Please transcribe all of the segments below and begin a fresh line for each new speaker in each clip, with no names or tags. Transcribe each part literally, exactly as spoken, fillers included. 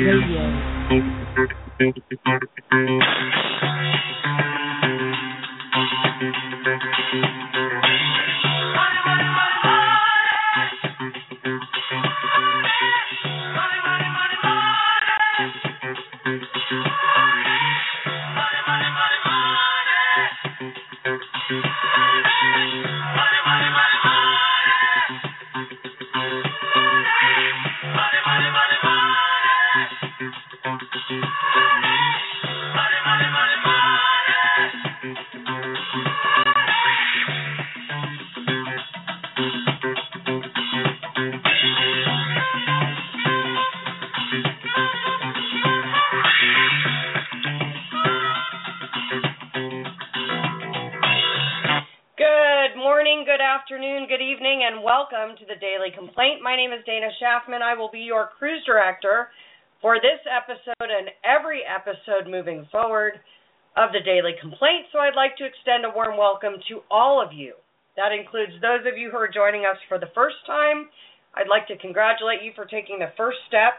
Welcome to the Daily Complaint. My name is Dana Schaffman. I will be your cruise director for this episode and every episode moving forward of the Daily Complaint. So I'd like to extend a warm welcome to all of you. That includes those of you who are joining us for the first time. I'd like to congratulate you for taking the first step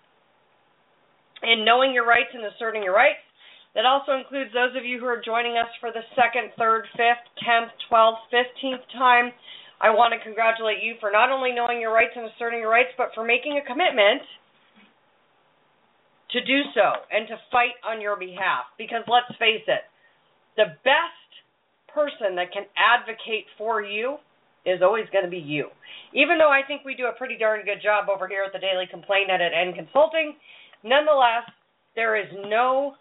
in knowing your rights and asserting your rights. That also includes those of you who are joining us for the second, third, fifth, tenth, twelfth, fifteenth time. I want to congratulate you for not only knowing your rights and asserting your rights, but for making a commitment to do so and to fight on your behalf. Because let's face it, the best person that can advocate for you is always going to be you. Even though I think we do a pretty darn good job over here at the Daily Complaint and at N Consulting, nonetheless, there is no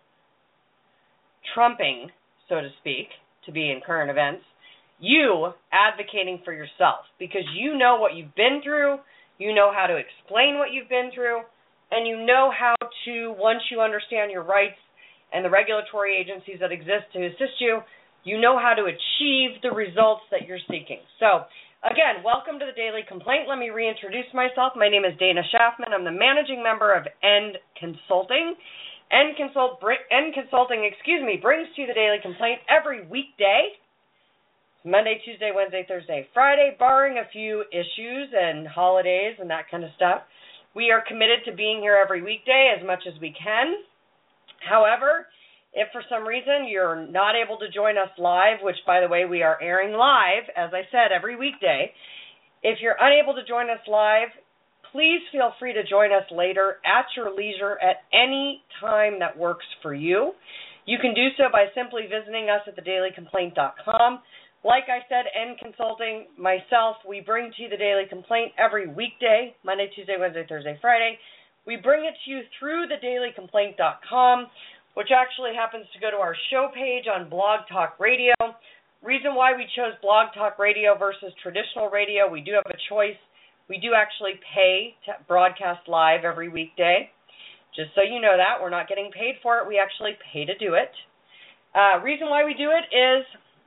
trumping, so to speak, to be in current events, you advocating for yourself, because you know what you've been through, you know how to explain what you've been through, and you know how to, once you understand your rights and the regulatory agencies that exist to assist you, you know how to achieve the results that you're seeking. So, again, welcome to the Daily Complaint. Let me reintroduce myself. My name is Dana Schaffman. I'm the managing member of N Consulting. N Consult, N Consulting, excuse me, brings to you the Daily Complaint every weekday. Monday, Tuesday, Wednesday, Thursday, Friday, barring a few issues and holidays and that kind of stuff. We are committed to being here every weekday as much as we can. However, if for some reason you're not able to join us live, which, by the way, we are airing live, as I said, every weekday, if you're unable to join us live, please feel free to join us later at your leisure at any time that works for you. You can do so by simply visiting us at the daily complaint dot com. Like I said, N Consulting, myself, we bring to you the Daily Complaint every weekday, Monday, Tuesday, Wednesday, Thursday, Friday. We bring it to you through the daily complaint dot com, which actually happens to go to our show page on Blog Talk Radio. Reason why we chose Blog Talk Radio versus traditional radio, we do have a choice. We do actually pay to broadcast live every weekday. Just so you know that, we're not getting paid for it. We actually pay to do it. Uh, reason why we do it is...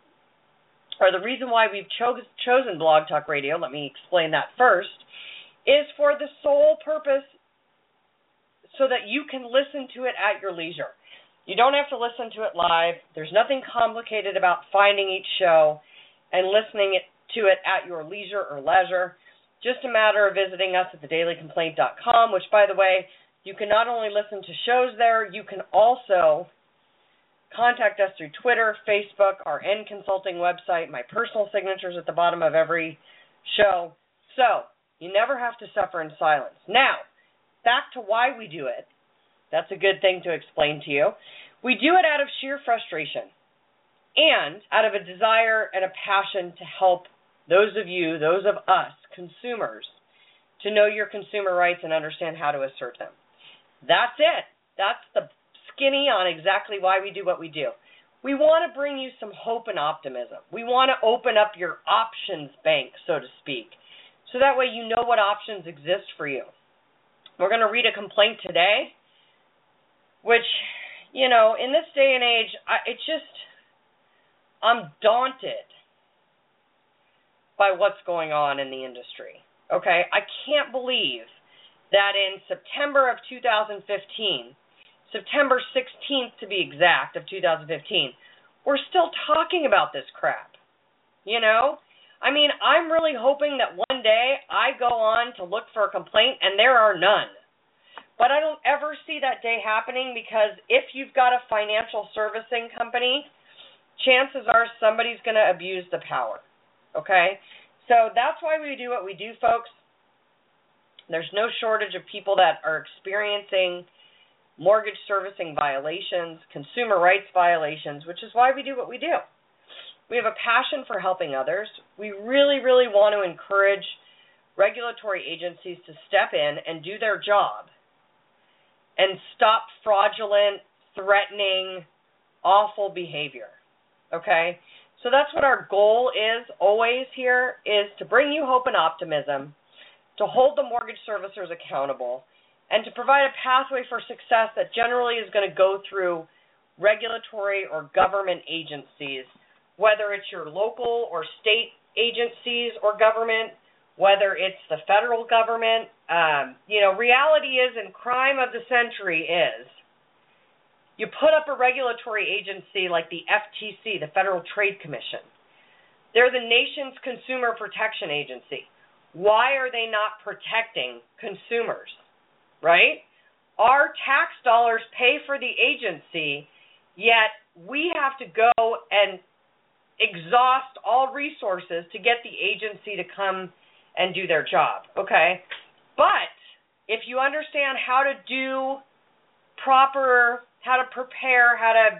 or the reason why we've cho- chosen Blog Talk Radio, let me explain that first, is for the sole purpose so that you can listen to it at your leisure. You don't have to listen to it live. There's nothing complicated about finding each show and listening it, to it at your leisure or leisure. Just a matter of visiting us at the daily complaint dot com, which, by the way, you can not only listen to shows there, you can also contact us through Twitter, Facebook, our N Consulting website. My personal signature's at the bottom of every show. So, you never have to suffer in silence. Now, back to why we do it. That's a good thing to explain to you. We do it out of sheer frustration and out of a desire and a passion to help those of you, those of us, consumers, to know your consumer rights and understand how to assert them. That's it. That's the skinny on exactly why we do what we do. We want to bring you some hope and optimism. We want to open up your options bank, so to speak, so that way you know what options exist for you. We're going to read a complaint today, which, you know, in this day and age, I, it's just, I'm daunted by what's going on in the industry, okay? I can't believe that in September of two thousand fifteen, September sixteenth to be exact, of two thousand fifteen, we're still talking about this crap, you know? I mean, I'm really hoping that one day I go on to look for a complaint and there are none. But I don't ever see that day happening, because if you've got a financial servicing company, chances are somebody's going to abuse the power, okay? So that's why we do what we do, folks. There's no shortage of people that are experiencing mortgage servicing violations, consumer rights violations, which is why we do what we do. We have a passion for helping others. We really, really want to encourage regulatory agencies to step in and do their job and stop fraudulent, threatening, awful behavior, okay? So that's what our goal is always here, is to bring you hope and optimism, to hold the mortgage servicers accountable, and to provide a pathway for success that generally is going to go through regulatory or government agencies, whether it's your local or state agencies or government, whether it's the federal government. Um, you know, reality is, and crime of the century is, you put up a regulatory agency like the F T C, the Federal Trade Commission. They're the nation's consumer protection agency. Why are they not protecting consumers, right? Our tax dollars pay for the agency, yet we have to go and exhaust all resources to get the agency to come and do their job, okay? But if you understand how to do proper, how to prepare, how to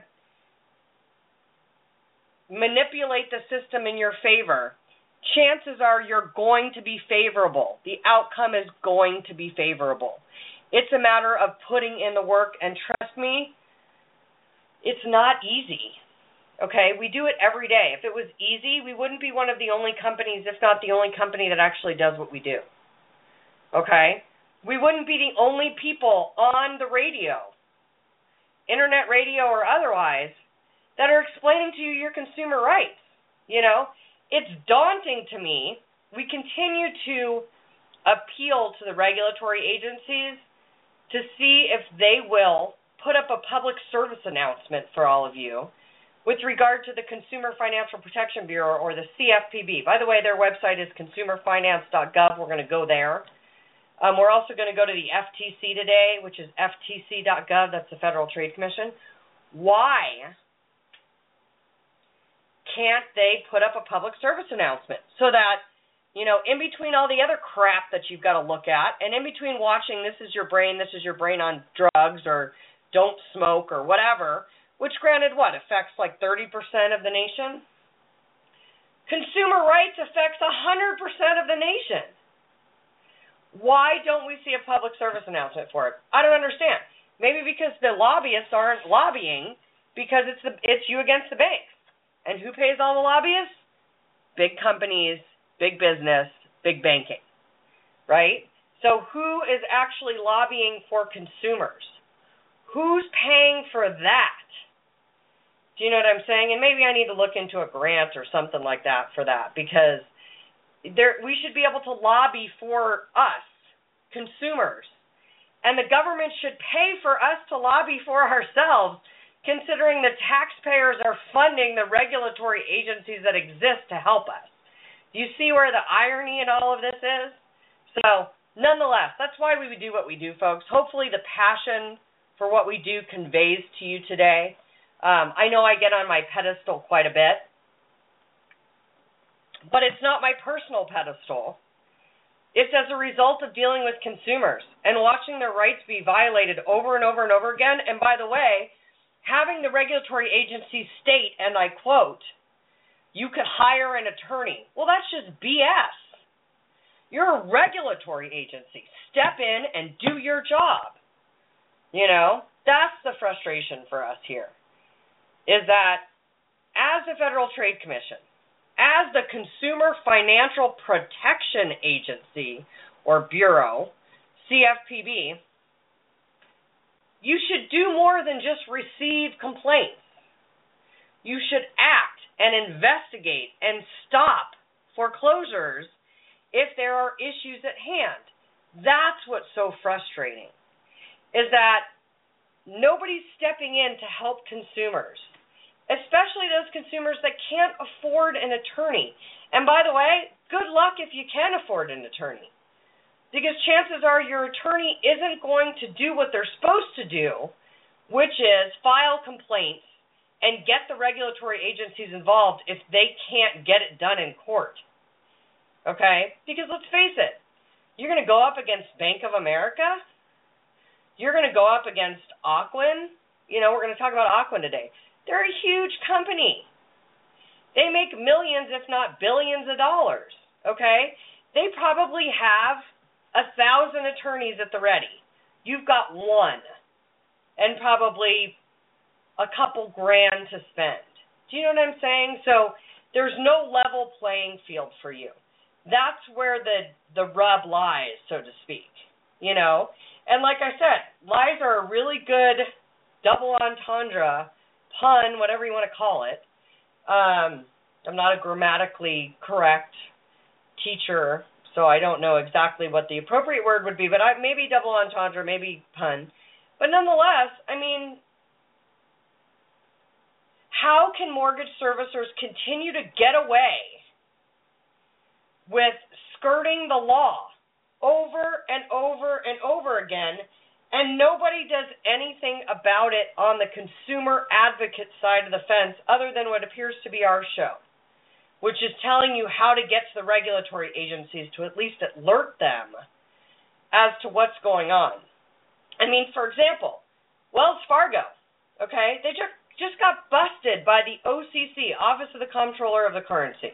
manipulate the system in your favor, chances are you're going to be favorable. The outcome is going to be favorable. It's a matter of putting in the work, and trust me, it's not easy. Okay, we do it every day. If it was easy, we wouldn't be one of the only companies, if not the only company, that actually does what we do. Okay? We wouldn't be the only people on the radio, internet radio or otherwise, that are explaining to you your consumer rights. You know, it's daunting to me. We continue to appeal to the regulatory agencies to see if they will put up a public service announcement for all of you with regard to the Consumer Financial Protection Bureau, or the C F P B. By the way, their website is consumer finance dot gov. We're going to go there. Um, we're also going to go to the F T C today, which is F T C dot gov. That's the Federal Trade Commission. Why can't they put up a public service announcement so that, you know, in between all the other crap that you've got to look at, and in between watching This Is Your Brain, This Is Your Brain on drugs, or Don't Smoke, or whatever, which granted what, affects like thirty percent of the nation? Consumer rights affects one hundred percent of the nation. Why don't we see a public service announcement for it? I don't understand. Maybe because the lobbyists aren't lobbying, because it's the, it's you against the banks. And who pays all the lobbyists? Big companies, big business, big banking, right? So who is actually lobbying for consumers? Who's paying for that? Do you know what I'm saying? And maybe I need to look into a grant or something like that for that, because there we should be able to lobby for us, consumers. And the government should pay for us to lobby for ourselves, considering the taxpayers are funding the regulatory agencies that exist to help us. Do you see where the irony in all of this is? So, nonetheless, that's why we do what we do, folks. Hopefully the passion for what we do conveys to you today. Um, I know I get on my pedestal quite a bit, but it's not my personal pedestal. It's as a result of dealing with consumers and watching their rights be violated over and over and over again. And by the way, having the regulatory agencies state, and I quote, "You could hire an attorney." Well, that's just B S. You're a regulatory agency. Step in and do your job. You know, that's the frustration for us here, is that as the Federal Trade Commission, as the Consumer Financial Protection Agency, or Bureau, C F P B, you should do more than just receive complaints. You should act and investigate and stop foreclosures if there are issues at hand. That's what's so frustrating, is that nobody's stepping in to help consumers, especially those consumers that can't afford an attorney. And by the way, good luck if you can afford an attorney. Because chances are your attorney isn't going to do what they're supposed to do, which is file complaints and get the regulatory agencies involved if they can't get it done in court. Okay? Because let's face it, you're going to go up against Bank of America. You're going to go up against Ocwen. You know, we're going to talk about Ocwen today. They're a huge company. They make millions, if not billions of dollars. Okay? They probably have a thousand attorneys at the ready. You've got one and probably a couple grand to spend. Do you know what I'm saying? So there's no level playing field for you. That's where the, the rub lies, so to speak. You know? And like I said, lies are a really good double entendre, pun, whatever you want to call it. Um, I'm not a grammatically correct teacher, so I don't know exactly what the appropriate word would be, but I, maybe double entendre, maybe pun. But nonetheless, I mean, how can mortgage servicers continue to get away with skirting the law over and over and over again, and nobody does anything about it on the consumer advocate side of the fence other than what appears to be our show, which is telling you how to get to the regulatory agencies to at least alert them as to what's going on. I mean, for example, Wells Fargo, okay, they just, just got busted by the O C C, Office of the Comptroller of the Currency,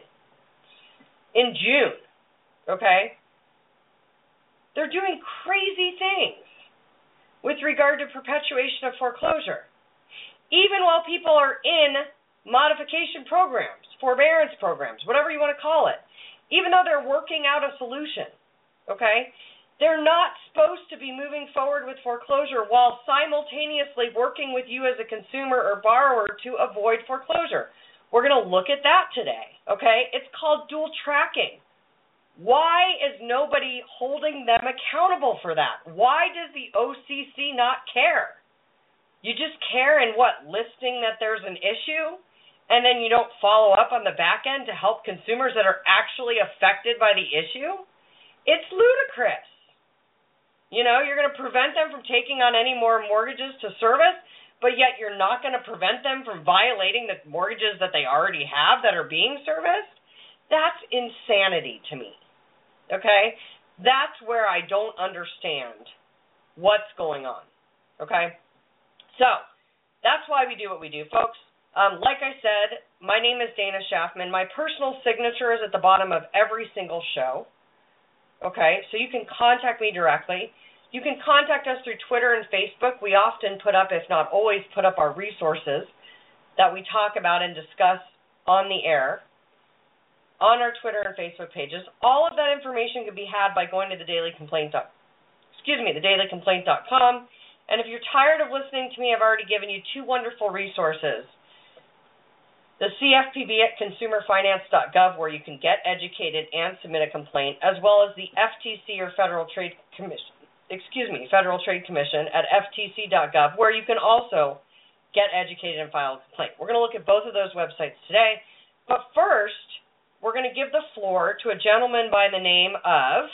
in June, okay? They're doing crazy things with regard to perpetuation of foreclosure, even while people are in modification programs, forbearance programs, whatever you want to call it, even though they're working out a solution, okay? They're not supposed to be moving forward with foreclosure while simultaneously working with you as a consumer or borrower to avoid foreclosure. We're going to look at that today, okay? It's called dual tracking. Why is nobody holding them accountable for that? Why does the O C C not care? You just care in what, listing that there's an issue, and then you don't follow up on the back end to help consumers that are actually affected by the issue? It's ludicrous. You know, you're going to prevent them from taking on any more mortgages to service, but yet you're not going to prevent them from violating the mortgages that they already have that are being serviced? That's insanity to me. Okay? That's where I don't understand what's going on. Okay? So, that's why we do what we do, folks. Um, like I said, my name is Dana Schaffman. My personal signature is at the bottom of every single show. Okay? So you can contact me directly. You can contact us through Twitter and Facebook. We often put up, if not always, put up our resources that we talk about and discuss on the air on our Twitter and Facebook pages. All of that information can be had by going to the daily complaint. Excuse me, the daily complaint dot com. And if you're tired of listening to me, I've already given you two wonderful resources. The C F P B at consumer finance dot gov, where you can get educated and submit a complaint, as well as the F T C, or Federal Trade Commission, excuse me, Federal Trade Commission at F T C dot gov, where you can also get educated and file a complaint. We're going to look at both of those websites today. But first, we're going to give the floor to a gentleman by the name of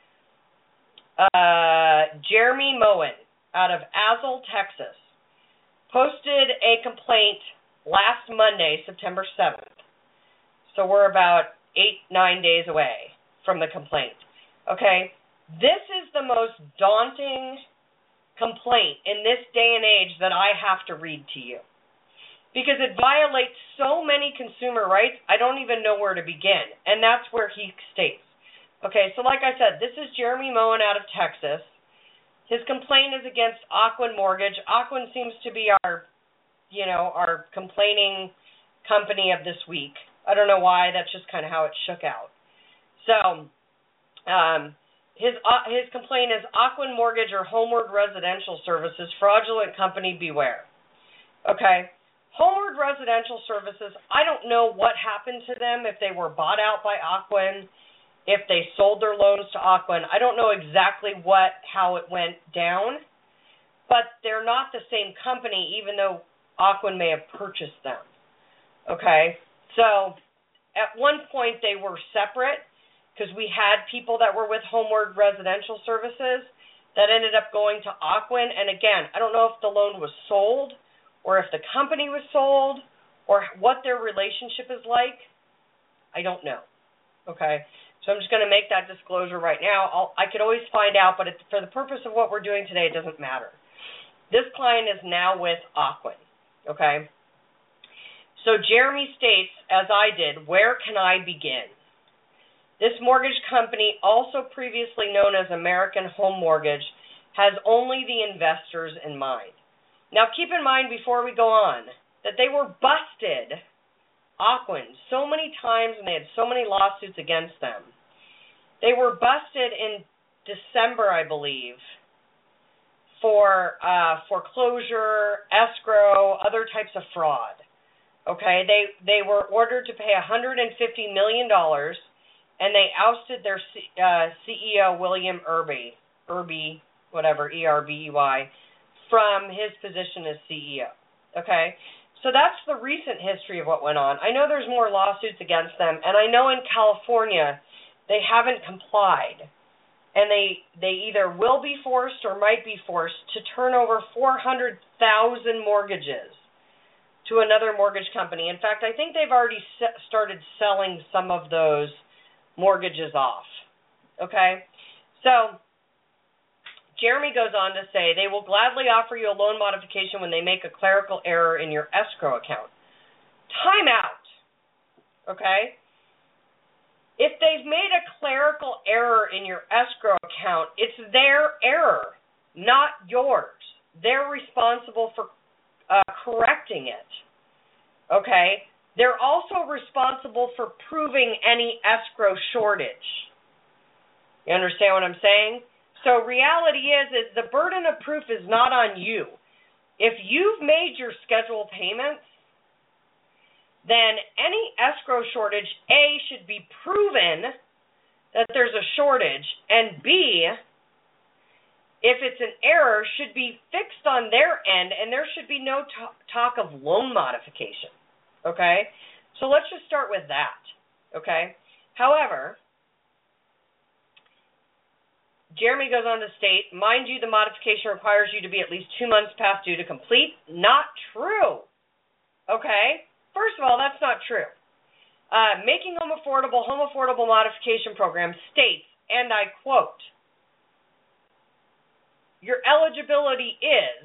uh, Jeremy Moen out of Azle, Texas. Posted a complaint last Monday, September seventh. So we're about eight, nine days away from the complaint. Okay? This is the most daunting complaint in this day and age that I have to read to you, because it violates so many consumer rights, I don't even know where to begin. And that's where he states. Okay, so like I said, this is Jeremy Moen out of Texas. His complaint is against Ocwen Mortgage. Ocwen seems to be our, you know, our complaining company of this week. I don't know why. That's just kind of how it shook out. So, um, his uh, his complaint is Ocwen Mortgage or Homeward Residential Services, fraudulent company, beware. Okay. Homeward Residential Services, I don't know what happened to them, if they were bought out by Ocwen, if they sold their loans to Ocwen. I don't know exactly what, how it went down, but they're not the same company, even though Ocwen may have purchased them. Okay? So, at one point they were separate, because we had people that were with Homeward Residential Services that ended up going to Ocwen. And again, I don't know if the loan was sold or if the company was sold or what their relationship is like. I don't know. Okay? So I'm just going to make that disclosure right now. I'll, I could always find out, but it, for the purpose of what we're doing today, it doesn't matter. This client is now with Ocwen. Okay? So Jeremy states, as I did, where can I begin? This mortgage company, also previously known as American Home Mortgage, has only the investors in mind. Now keep in mind before we go on that they were busted, Ocwen, so many times and they had so many lawsuits against them. They were busted in December, I believe, for uh, foreclosure, escrow, other types of fraud. Okay, they, they were ordered to pay one hundred fifty million dollars, and they ousted their C, uh, C E O, William Irby, Irby, whatever, E R B E Y, from his position as C E O. Okay, so that's the recent history of what went on. I know there's more lawsuits against them, and I know in California they haven't complied, and they they either will be forced or might be forced to turn over four hundred thousand mortgages to another mortgage company. In fact, I think they've already started selling some of those mortgages off. Okay? So, Jeremy goes on to say, they will gladly offer you a loan modification when they make a clerical error in your escrow account. Time out. Okay? If they've made a clerical error in your escrow account, it's their error, not yours. They're responsible for Uh, correcting it, okay? They're also responsible for proving any escrow shortage. You understand what I'm saying? So reality is, is the burden of proof is not on you. If you've made your scheduled payments, then any escrow shortage, A, should be proven that there's a shortage, and B, if it's an error, should be fixed on their end, and there should be no t- talk of loan modification, okay? So let's just start with that, okay? However, Jeremy goes on to state, mind you, the modification requires you to be at least two months past due to complete. Not true, okay? First of all, that's not true. Uh, Making Home Affordable, Home Affordable Modification Program states, and I quote, your eligibility is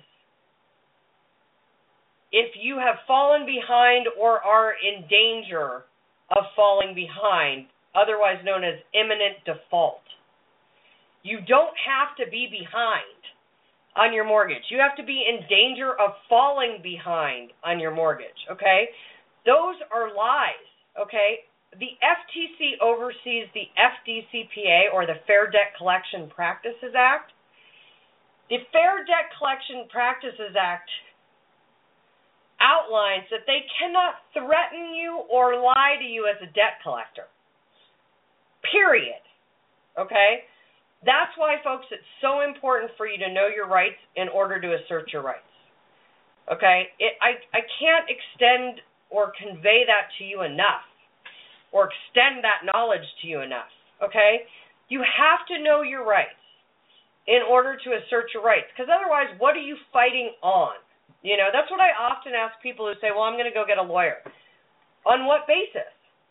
if you have fallen behind or are in danger of falling behind, otherwise known as imminent default. You don't have to be behind on your mortgage. You have to be in danger of falling behind on your mortgage, okay? Those are lies, okay? The F T C oversees the F D C P A, or the Fair Debt Collection Practices Act. The Fair Debt Collection Practices Act outlines that they cannot threaten you or lie to you as a debt collector. Period. Okay? That's why, folks, it's so important for you to know your rights in order to assert your rights. Okay? It, I, I can't extend or convey that to you enough, or extend that knowledge to you enough. Okay? You have to know your rights in order to assert your rights. Because otherwise, what are you fighting on? You know, that's what I often ask people who say, well, I'm going to go get a lawyer. On what basis?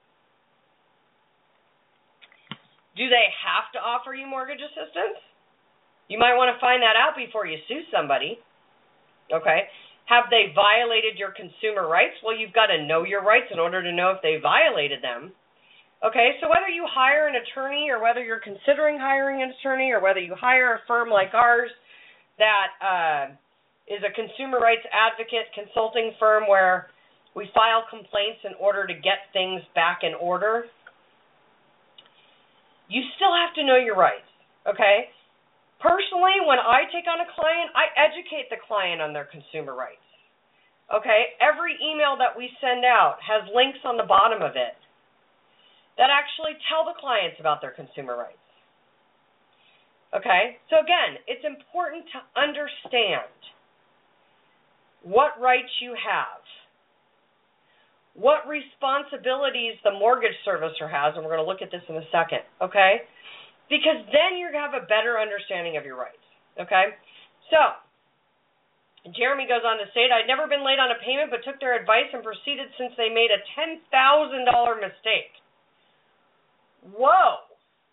Do they have to offer you mortgage assistance? You might want to find that out before you sue somebody. Okay? Have they violated your consumer rights? Well, you've got to know your rights in order to know if they violated them. Okay, so whether you hire an attorney or whether you're considering hiring an attorney or whether you hire a firm like ours that uh, is a consumer rights advocate consulting firm where we file complaints in order to get things back in order, you still have to know your rights, okay? Personally, when I take on a client, I educate the client on their consumer rights, okay? Every email that we send out has links on the bottom of it that actually tell the clients about their consumer rights. Okay? So again, it's important to understand what rights you have, what responsibilities the mortgage servicer has, and we're going to look at this in a second, okay? Because then you're going to have a better understanding of your rights, okay? So, Jeremy goes on to state, I'd never been late on a payment but took their advice and proceeded since they made a ten thousand dollars mistake. Whoa.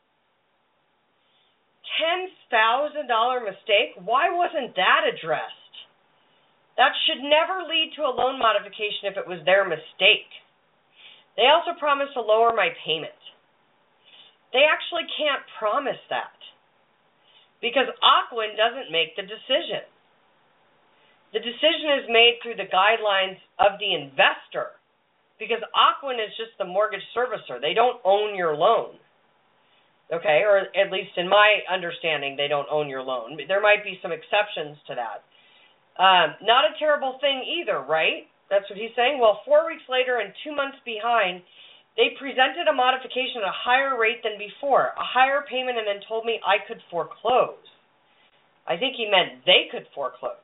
ten thousand dollars mistake? Why wasn't that addressed? That should never lead to a loan modification if it was their mistake. They also promised to lower my payment. They actually can't promise that because Ocwen doesn't make the decision. The decision is made through the guidelines of the investor because Ocwen is just the mortgage servicer. They don't own your loan. Okay, or at least in my understanding, they don't own your loan. There might be some exceptions to that. Um, not a terrible thing either, right? That's what he's saying. Well, four weeks later and two months behind, they presented a modification at a higher rate than before, a higher payment, and then told me I could foreclose. I think he meant they could foreclose.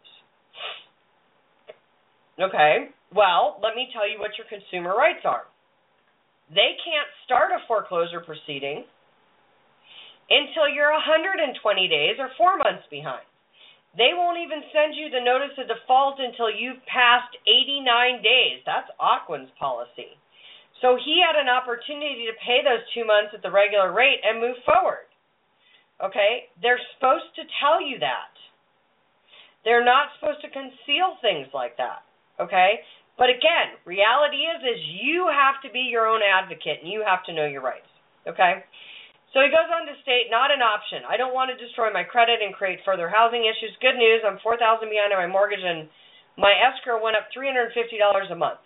Okay, well, let me tell you what your consumer rights are. They can't start a foreclosure proceeding until you're one hundred twenty days or four months behind. They won't even send you the notice of default until you've passed eighty-nine days. That's Ocwen's policy. So he had an opportunity to pay those two months at the regular rate and move forward. Okay? They're supposed to tell you that. They're not supposed to conceal things like that. Okay? But again, reality is, is you have to be your own advocate and you have to know your rights. Okay? So he goes on to state, not an option. I don't want to destroy my credit and create further housing issues. Good news, I'm four thousand dollars behind on my mortgage, and my escrow went up three hundred fifty dollars a month.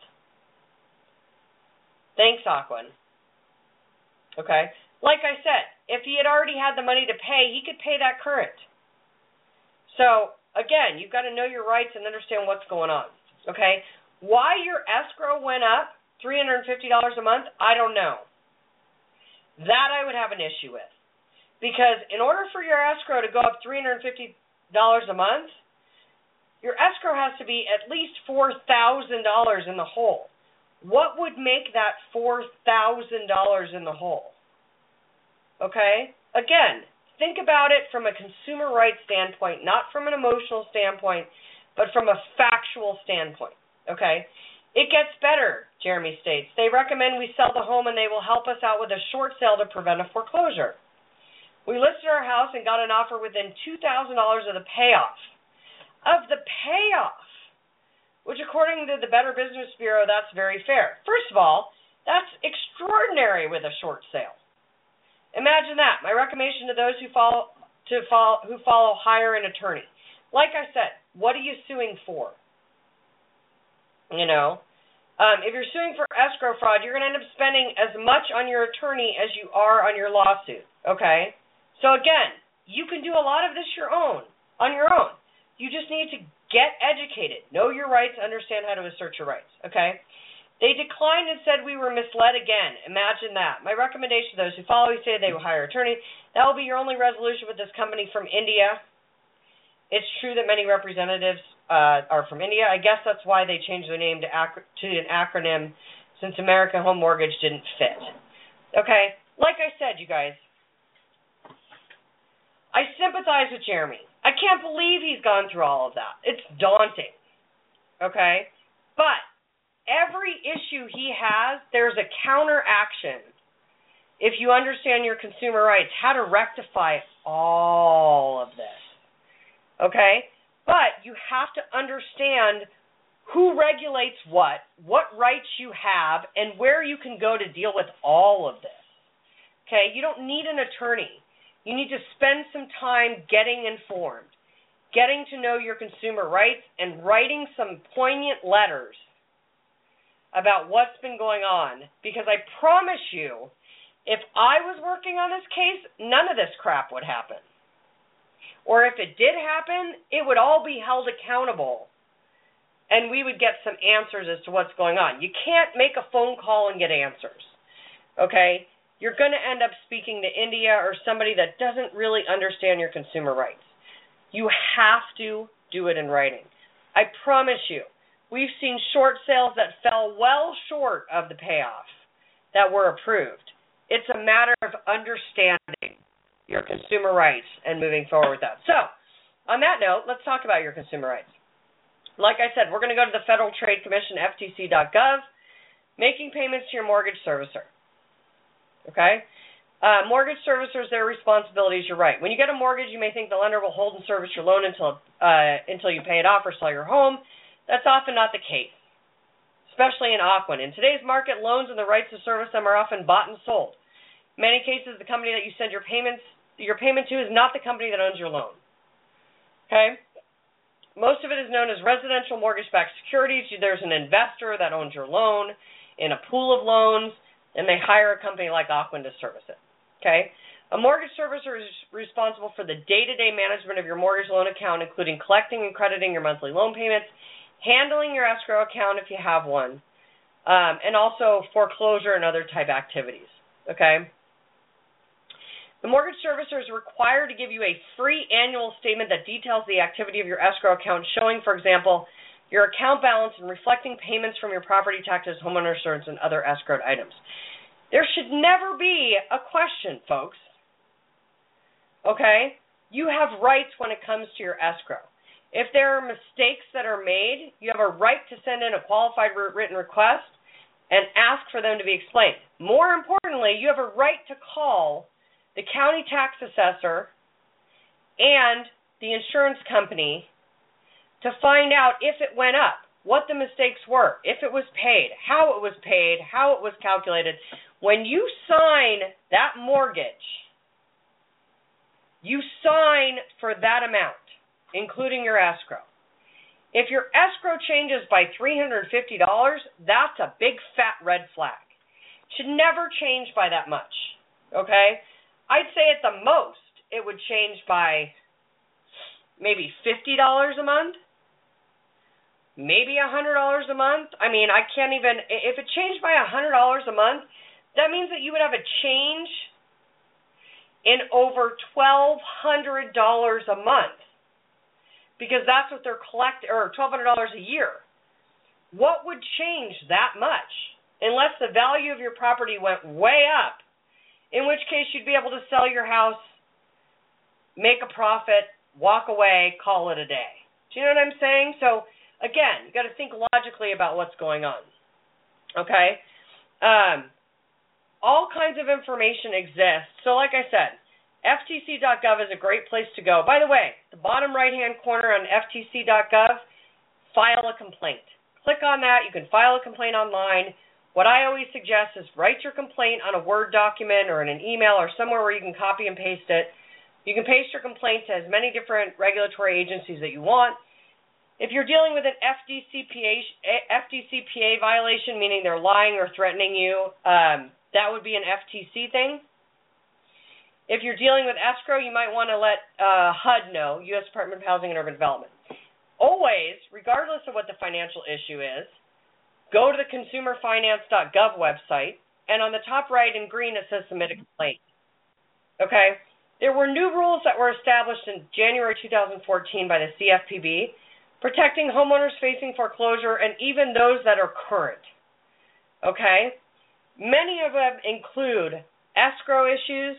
Thanks, Ocwen. Okay? Like I said, if he had already had the money to pay, he could pay that current. So, again, you've got to know your rights and understand what's going on. Okay? Why your escrow went up three hundred fifty dollars a month, I don't know. That I would have an issue with. Because in order for your escrow to go up three hundred fifty dollars a month, your escrow has to be at least four thousand dollars in the hole. What would make that four thousand dollars in the hole? Okay? Again, think about it from a consumer rights standpoint, not from an emotional standpoint, but from a factual standpoint. Okay? It gets better, Jeremy states. They recommend we sell the home and they will help us out with a short sale to prevent a foreclosure. We listed our house and got an offer within two thousand dollars of the payoff. Of the payoff, which according to the Better Business Bureau, that's very fair. First of all, that's extraordinary with a short sale. Imagine that. My recommendation to those who follow to follow who follow hire an attorney. Like I said, what are you suing for? You know, um, if you're suing for escrow fraud, you're going to end up spending as much on your attorney as you are on your lawsuit, okay? So again, you can do a lot of this your own, on your own. You just need to get educated, know your rights, understand how to assert your rights, okay? They declined and said we were misled again. Imagine that. My recommendation to those who follow, who say they will hire an attorney, that will be your only resolution with this company from India. It's true that many representatives uh, are from India. I guess that's why they changed their name to, ac- to an acronym, since American Home Mortgage didn't fit. Okay, like I said, you guys, I sympathize with Jeremy. I can't believe he's gone through all of that. It's daunting. Okay, but every issue he has, there's a counteraction. If you understand your consumer rights, how to rectify all of this. Okay? But you have to understand who regulates what, what rights you have, and where you can go to deal with all of this. Okay? You don't need an attorney. You need to spend some time getting informed, getting to know your consumer rights, and writing some poignant letters about what's been going on. Because I promise you, if I was working on this case, none of this crap would happen. Or if it did happen, it would all be held accountable, and we would get some answers as to what's going on. You can't make a phone call and get answers, okay? You're going to end up speaking to India or somebody that doesn't really understand your consumer rights. You have to do it in writing. I promise you, we've seen short sales that fell well short of the payoff that were approved. It's a matter of understanding your consumer rights and moving forward with that. So, on that note, let's talk about your consumer rights. Like I said, we're going to go to the Federal Trade Commission, F T C dot gov, making payments to your mortgage servicer. Okay? Uh, mortgage servicers, their responsibilities, you're right. When you get a mortgage, you may think the lender will hold and service your loan until uh, until you pay it off or sell your home. That's often not the case, especially in Ocwen. In today's market, loans and the rights to service them are often bought and sold. In many cases, the company that you send your payments your payment to is not the company that owns your loan. Okay? Most of it is known as residential mortgage-backed securities. There's an investor that owns your loan in a pool of loans, and they hire a company like Ocwen to service it. Okay? A mortgage servicer is responsible for the day-to-day management of your mortgage loan account, including collecting and crediting your monthly loan payments, handling your escrow account if you have one, um, and also foreclosure and other type activities. Okay? The mortgage servicer is required to give you a free annual statement that details the activity of your escrow account, showing, for example, your account balance and reflecting payments from your property taxes, homeowner insurance, and other escrowed items. There should never be a question, folks. Okay? You have rights when it comes to your escrow. If there are mistakes that are made, you have a right to send in a qualified written request and ask for them to be explained. More importantly, you have a right to call the county tax assessor and the insurance company to find out if it went up, what the mistakes were, if it was paid, how it was paid, how it was calculated. When you sign that mortgage, you sign for that amount, including your escrow. If your escrow changes by three hundred fifty dollars, that's a big fat red flag. It should never change by that much, okay? I'd say at the most it would change by maybe fifty dollars a month, maybe one hundred dollars a month. I mean, I can't even, if it changed by one hundred dollars a month, that means that you would have a change in over twelve hundred dollars a month, because that's what they're collecting, or twelve hundred dollars a year. What would change that much? Unless the value of your property went way up, in which case you'd be able to sell your house, make a profit, walk away, call it a day. Do you know what I'm saying? So, again, you got to think logically about what's going on. Okay? Um, all kinds of information exists. So, like I said, F T C dot gov is a great place to go. By the way, the bottom right-hand corner on F T C dot gov, file a complaint. Click on that. You can file a complaint online. What I always suggest is write your complaint on a Word document or in an email or somewhere where you can copy and paste it. You can paste your complaint to as many different regulatory agencies that you want. If you're dealing with an F D C P A, F D C P A violation, meaning they're lying or threatening you, um, that would be an F T C thing. If you're dealing with escrow, you might want to let uh, H U D know, U S Department of Housing and Urban Development. Always, regardless of what the financial issue is, go to the consumer finance dot gov website, and on the top right in green it says submit a complaint. Okay? There were new rules that were established in January two thousand fourteen by the C F P B, protecting homeowners facing foreclosure and even those that are current. Okay? Many of them include escrow issues,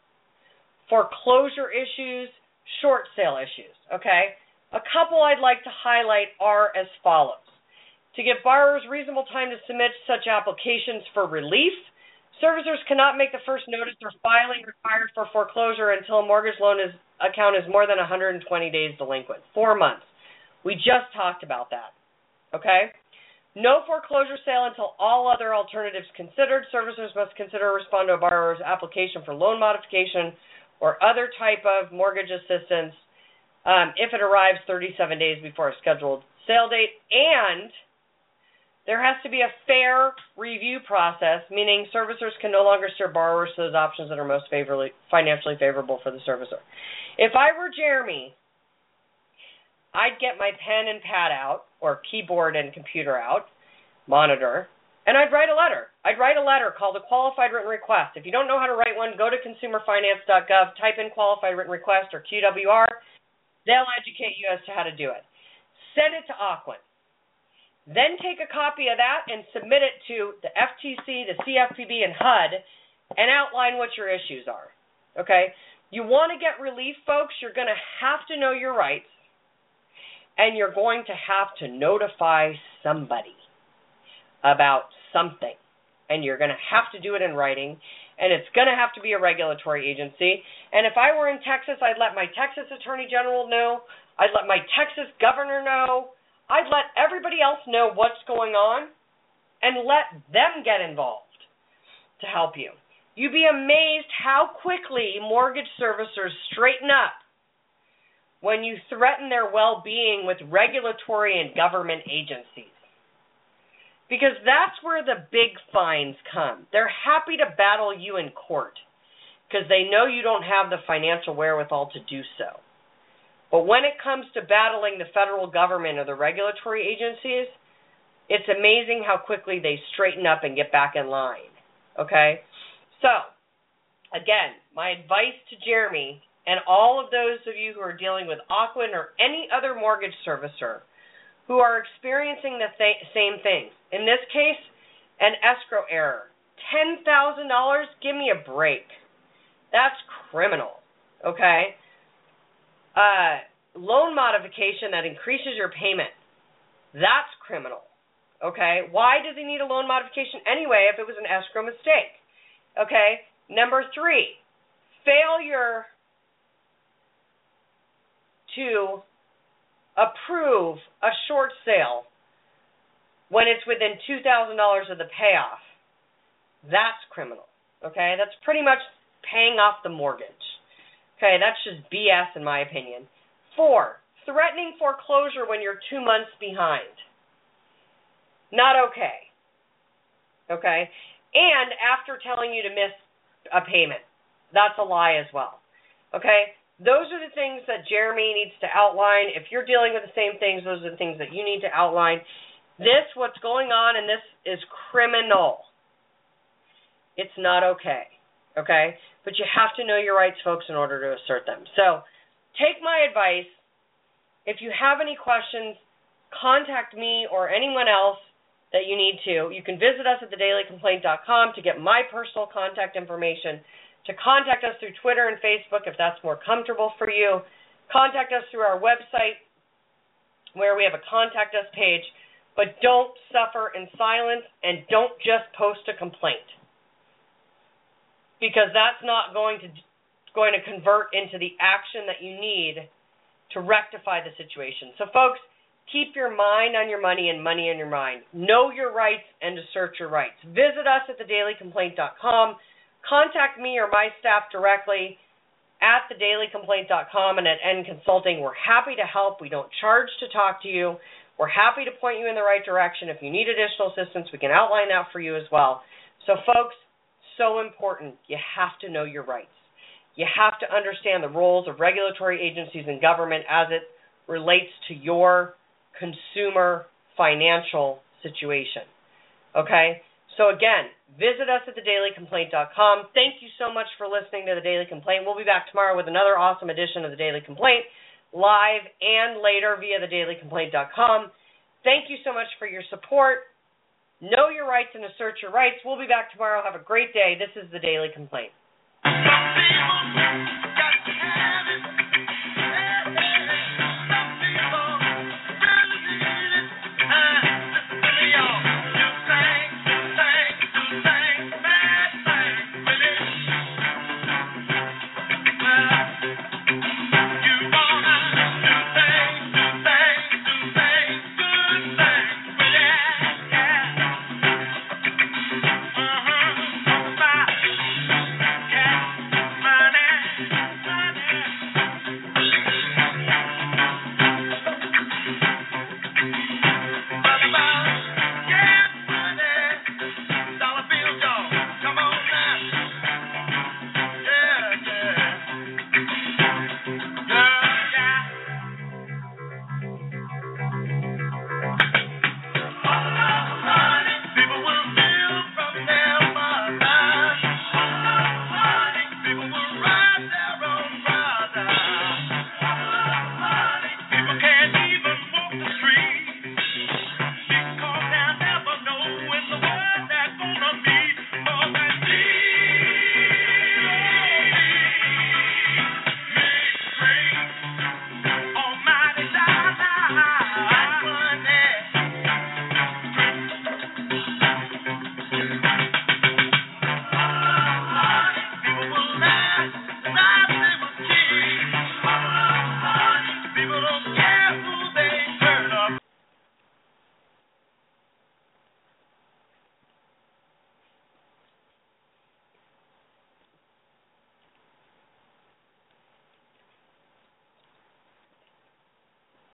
foreclosure issues, short sale issues. Okay? A couple I'd like to highlight are as follows. To give borrowers reasonable time to submit such applications for relief, servicers cannot make the first notice or filing required for foreclosure until a mortgage loan is, account is more than one hundred twenty days delinquent, four months. We just talked about that, okay? No foreclosure sale until all other alternatives considered. Servicers must consider or respond to a borrower's application for loan modification or other type of mortgage assistance um, if it arrives thirty-seven days before a scheduled sale date, and there has to be a fair review process, meaning servicers can no longer steer borrowers to those options that are most favorably, financially favorable for the servicer. If I were Jeremy, I'd get my pen and pad out, or keyboard and computer out, monitor, and I'd write a letter. I'd write a letter called a qualified written request. If you don't know how to write one, go to consumer finance dot gov, type in qualified written request or Q W R. They'll educate you as to how to do it. Send it to Ocwen. Then take a copy of that and submit it to the F T C, the C F P B, and H U D and outline what your issues are. Okay? You want to get relief, folks, you're going to have to know your rights, and you're going to have to notify somebody about something. And you're going to have to do it in writing, and it's going to have to be a regulatory agency. And if I were in Texas, I'd let my Texas Attorney General know. I'd let my Texas governor know. I'd let everybody else know what's going on and let them get involved to help you. You'd be amazed how quickly mortgage servicers straighten up when you threaten their well-being with regulatory and government agencies. Because that's where the big fines come. They're happy to battle you in court because they know you don't have the financial wherewithal to do so. But when it comes to battling the federal government or the regulatory agencies, it's amazing how quickly they straighten up and get back in line. Okay? So, again, my advice to Jeremy and all of those of you who are dealing with Ocwen or any other mortgage servicer who are experiencing the th- same things. In this case, an escrow error. ten thousand dollars? Give me a break. That's criminal, okay? Uh, loan modification that increases your payment. That's criminal, okay? Why does he need a loan modification anyway if it was an escrow mistake? Okay, number three, failure to approve a short sale when it's within two thousand dollars of the payoff. That's criminal, okay? That's pretty much paying off the mortgage. Okay, that's just B S in my opinion. Four, threatening foreclosure when you're two months behind. Not okay, okay? And after telling you to miss a payment. That's a lie as well. Okay? Those are the things that Jeremy needs to outline. If you're dealing with the same things, those are the things that you need to outline. This, what's going on, and this is criminal. It's not okay. Okay? But you have to know your rights, folks, in order to assert them. So, take my advice. If you have any questions, contact me or anyone else that you need to. You can visit us at the daily complaint dot com to get my personal contact information, to contact us through Twitter and Facebook if that's more comfortable for you. Contact us through our website where we have a contact us page, but don't suffer in silence and don't just post a complaint because that's not going to going to convert into the action that you need to rectify the situation. So, folks, keep your mind on your money and money on your mind. Know your rights and assert your rights. Visit us at the daily complaint dot com. Contact me or my staff directly at the daily complaint dot com and at N Consulting. We're happy to help. We don't charge to talk to you. We're happy to point you in the right direction. If you need additional assistance, we can outline that for you as well. So, folks, so important. You have to know your rights. You have to understand the roles of regulatory agencies and government as it relates to your consumer financial situation. Okay? So again, visit us at the daily complaint dot com. Thank you so much for listening to The Daily Complaint. We'll be back tomorrow with another awesome edition of The Daily Complaint, live and later via the daily complaint dot com. Thank you so much for your support. Know your rights and assert your rights. We'll be back tomorrow. Have a great day. This is The Daily Complaint.